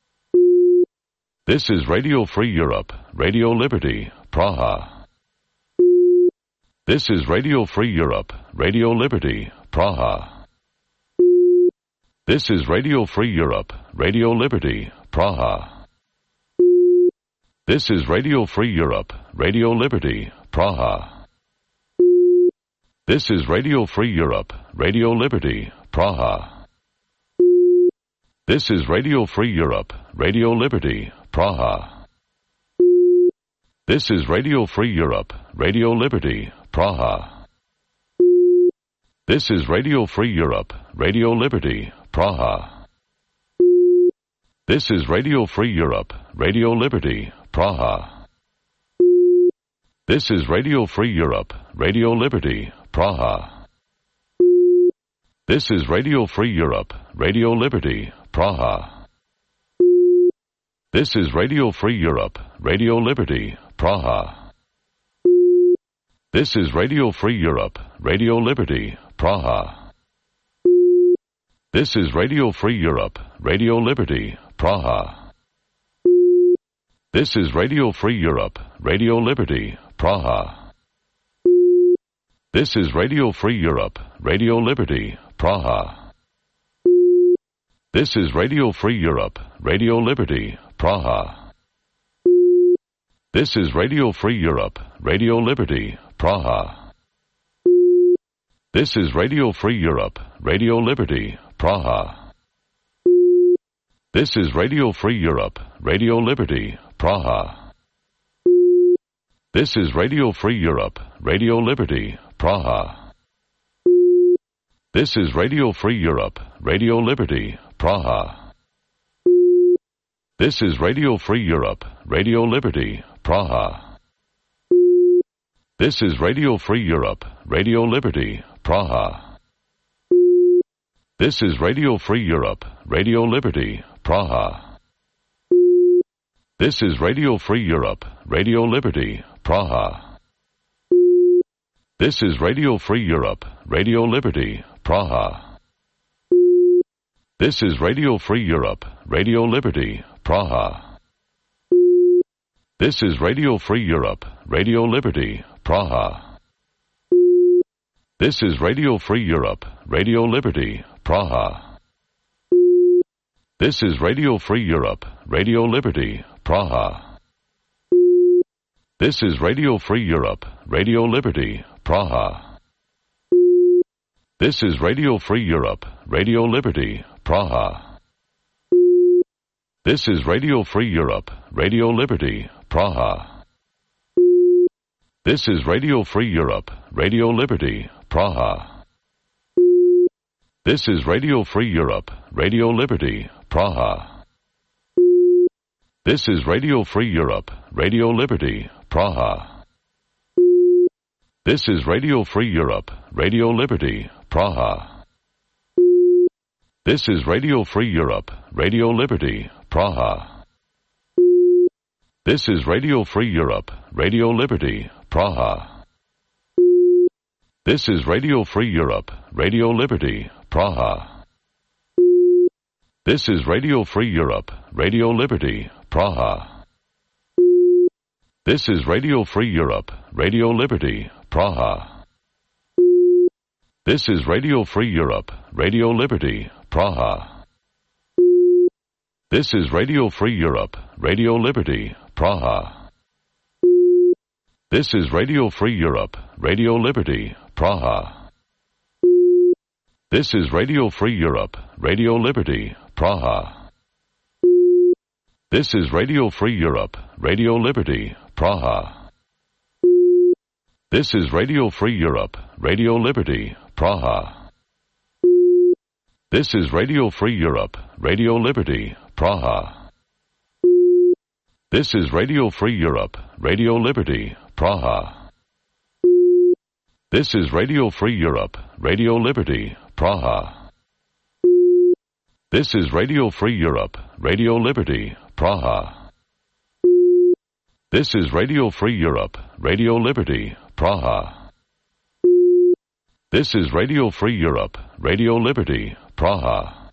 This is Radio Free Europe, Radio Liberty, Praha. This is Radio Free Europe, Radio Liberty, Praha. This is Radio Free Europe, Radio Liberty, Praha. This is Radio Free Europe, Radio Liberty, Praha. This is Radio Free Europe, Radio Liberty, Praha. This is Radio Free Europe, Radio Liberty, Praha. This is Radio Free Europe, Radio Liberty, Praha. This is Radio Free Europe, Radio Liberty, Praha. This is Radio Free Europe, Radio Liberty, Praha. This is Radio Free Europe, Radio Liberty, Praha. This is Radio Free Europe, Radio Liberty, Praha. This is Radio Free Europe, Radio Liberty, Praha. This is Radio Free Europe, Radio Liberty, Praha. This is Radio Free Europe, Radio Liberty, Praha. This is Radio Free Europe, Radio Liberty, Praha. This is Radio Free Europe, Radio Liberty, Praha. This is Radio Free Europe, Radio Liberty, Praha. This is Radio Free Europe, Radio Liberty, Praha. This is Radio Free Europe, Radio Liberty, Praha. This is Radio Free Europe, Radio Liberty, Praha. This is Radio Free Europe, Radio Liberty, Praha. This is Radio Free Europe, Radio Liberty, Praha. This is Radio Free Europe, Radio Liberty, Praha. This is Radio Free Europe, Radio Liberty, Praha. This is Radio Free Europe, Radio Liberty, Praha. This is Radio Free Europe, Radio Liberty, Praha. This is Radio Free Europe, Radio Liberty, Praha. This is Radio Free Europe, Radio Liberty, Praha. This is Radio Free Europe, Radio Liberty, Praha. This is Radio Free Europe, Radio Liberty, Praha. This is Radio Free Europe, Radio Liberty, Praha. This is Radio Free Europe, Radio Liberty, Praha. This is Radio Free Europe, Radio Liberty, Praha. This is Radio Free Europe, Radio Liberty, Praha. This is Radio Free Europe, Radio Liberty, Praha. This is Radio Free Europe, Radio Liberty, Praha. This is Radio Free Europe, Radio Liberty, Praha. This is Radio Free Europe, Radio Liberty, Praha. This is Radio Free Europe, Radio Liberty, Praha. This is Radio Free Europe, Radio Liberty, Praha. This is Radio Free Europe, Radio Liberty, Praha. This is Radio Free Europe, Radio Liberty, Praha. This is Radio Free Europe, Radio Liberty, Praha. This is Radio Free Europe, Radio Liberty, Praha. This is Radio Free Europe, Radio Liberty, Praha. This is Radio Free Europe, Radio Liberty, Praha. This is Radio Free Europe, Radio Liberty, Praha. This is Radio Free Europe, Radio Liberty, Praha. This is Radio Free Europe, Radio Liberty, Praha. This is Radio Free Europe, Radio Liberty, Praha. This is Radio Free Europe, Radio Liberty, Praha. This is Radio Free Europe, Radio Liberty, Praha. This is Radio Free Europe, Radio Liberty, Praha. This is Radio Free Europe, Radio Liberty, Praha. This is Radio Free Europe, Radio Liberty, Praha.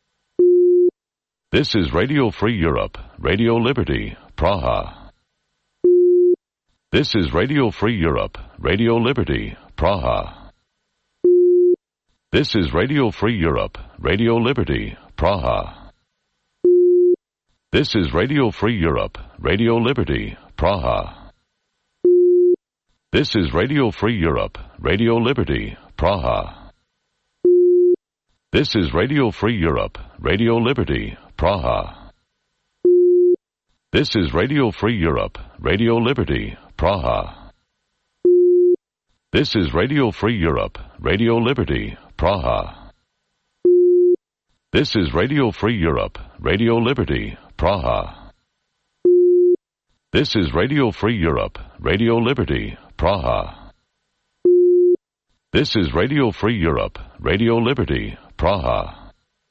This is Radio Free Europe, Radio Liberty, Praha. This is Radio Free Europe, Radio Liberty, Praha. This is Radio Free Europe, Radio Liberty, Praha. This is Radio Free Europe, Radio Liberty, Praha. This is Radio Free Europe, Radio Liberty, Praha. This is Radio Free Europe, Radio Liberty, Praha. This is Radio Free Europe, Radio Liberty, Praha. This is Radio Free Europe, Radio Liberty, Praha. This is Radio Free Europe, Radio Liberty, Praha. This is Radio Free Europe, Radio Liberty, Praha. This is Radio Free Europe, Radio Liberty, Praha.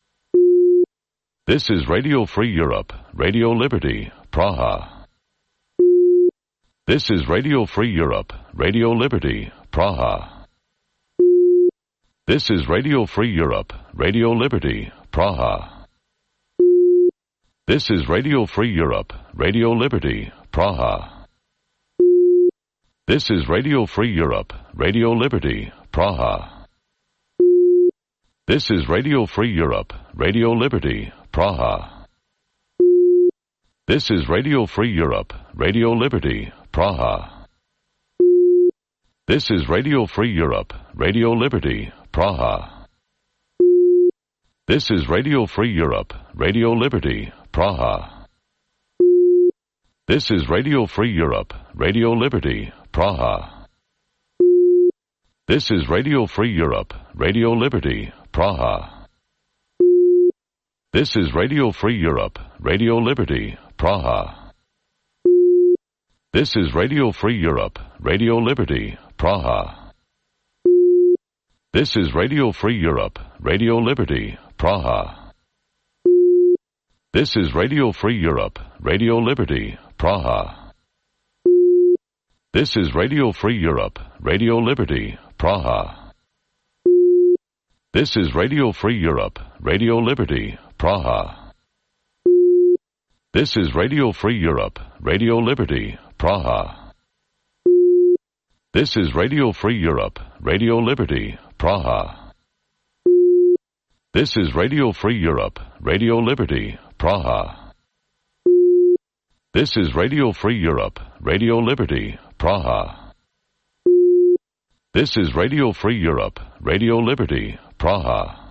This is Radio Free Europe, Radio Liberty, Praha. This is Radio Free Europe, Radio Liberty, Praha. This is Radio Free Europe, Radio Liberty, Praha. This is Radio Free Europe, Radio Liberty, Praha. This is Radio Free Europe, Radio Liberty, Praha. This is Radio Free Europe, Radio Liberty, Praha. This is Radio Free Europe, Radio Liberty, Praha. This is Radio Free Europe, Radio Liberty, Praha. This is Radio Free Europe, Radio Liberty, Praha. This is Radio Free Europe, Radio Liberty, Praha. This is Radio Free Europe, Radio Liberty, Praha. This is Radio Free Europe, Radio Liberty, Praha. This is Radio Free Europe, Radio Liberty, Praha. This is Radio Free Europe, Radio Liberty, Praha. This is Radio Free Europe, Radio Liberty, Praha. This is Radio Free Europe, Radio Liberty, Praha. This is Radio Free Europe, Radio Liberty, Praha. This is Radio Free Europe, Radio Liberty, Praha. This is Radio Free Europe, Radio Liberty, Praha. This is Radio Free Europe, Radio Liberty, Praha. This is Radio Free Europe, Radio Liberty, Praha. This is Radio Free Europe, Radio Liberty, Praha.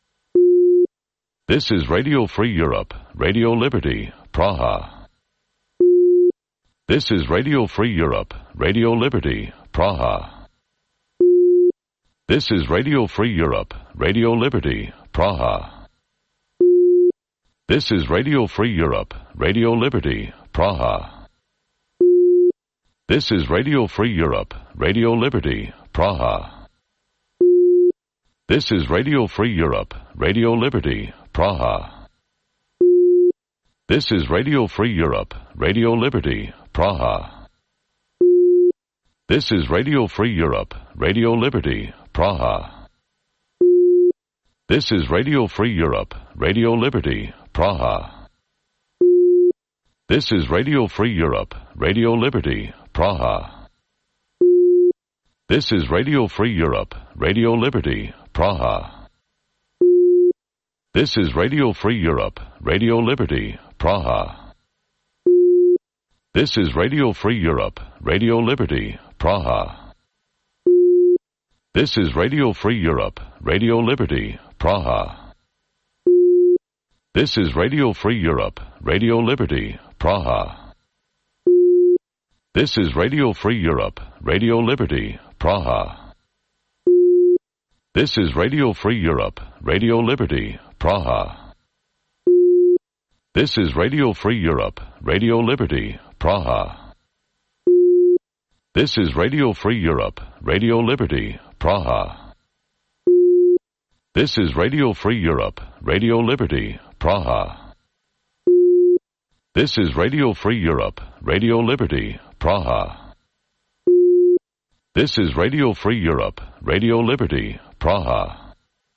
This is Radio Free Europe, Radio Liberty, Praha. This is Radio Free Europe, Radio Liberty, Praha. This is Radio Free Europe, Radio Liberty, Praha. This is Radio Free Europe, Radio Liberty, Praha. This is Radio Free Europe, Radio Liberty, Praha. This is Radio Free Europe, Radio Liberty, Praha. This is Radio Free Europe, Radio Liberty, Praha. This is Radio Free Europe, Radio Liberty, Praha. This is Radio Free Europe, Radio Liberty, Praha. This is Radio Free Europe, Radio Liberty, Praha. This is Radio Free Europe, Radio Liberty, Praha. This is Radio Free Europe, Radio Liberty, Praha. This is Radio Free Europe, Radio Liberty, Praha. This is Radio Free Europe, Radio Liberty, Praha. This is Radio Free Europe, Radio Liberty, Praha. This is Radio Free Europe, Radio Liberty, Praha. This is Radio Free Europe, Radio Liberty, Praha. This is Radio Free Europe, Radio Liberty, Praha. This is Radio Free Europe, Radio Liberty, Praha. This is Radio Free Europe, Radio Liberty, Praha. This is Radio Free Europe, Radio Liberty, Praha. This is Radio Free Europe, Radio Liberty, Praha.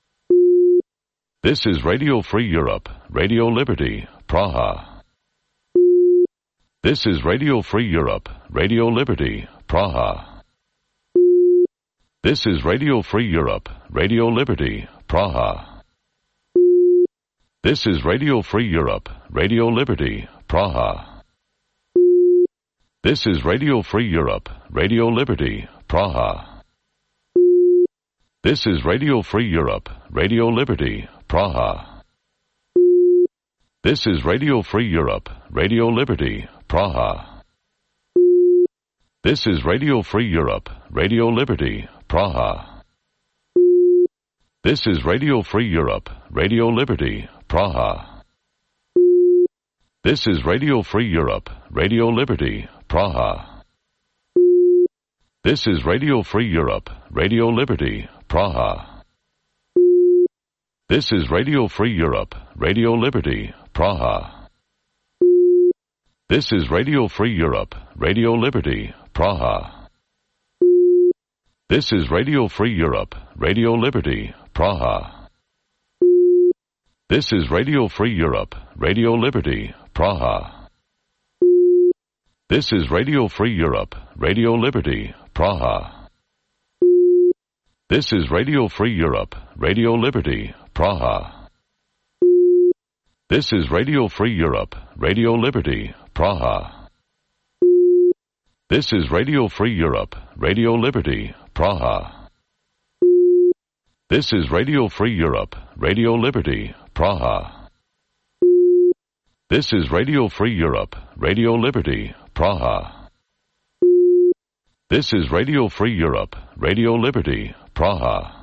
This is Radio Free Europe, Radio Liberty, Praha. This is Radio Free Europe, Radio Liberty, Praha. This is Radio Free Europe, Radio Liberty, Praha. This is Radio Free Europe, Radio Liberty, Praha. This is Radio Free Europe, Radio Liberty, Praha. This is Radio Free Europe, Radio Liberty, Praha. This is Radio Free Europe, Radio Liberty, Praha. This is Radio Free Europe, Radio Liberty, Praha. This is Radio Free Europe, Radio Liberty, Praha. This is Radio Free Europe, Radio Liberty, Praha. This is Radio Free Europe, Radio Liberty, Praha. This is Radio Free Europe, Radio Liberty, Praha. This is Radio Free Europe, Radio Liberty, Praha. This is Radio Free Europe, Radio Liberty, Praha. This is Radio Free Europe, Radio Liberty, Praha. This is Radio Free Europe, Radio Liberty, Praha. This is Radio Free Europe, Radio Liberty, Praha. This is Radio Free Europe, Radio Liberty, Praha. This is Radio Free Europe, Radio Liberty, Praha. This is Radio Free Europe, Radio Liberty, Praha. This is Radio Free Europe, Radio Liberty, Praha. This is Radio Free Europe, Radio Liberty, Praha.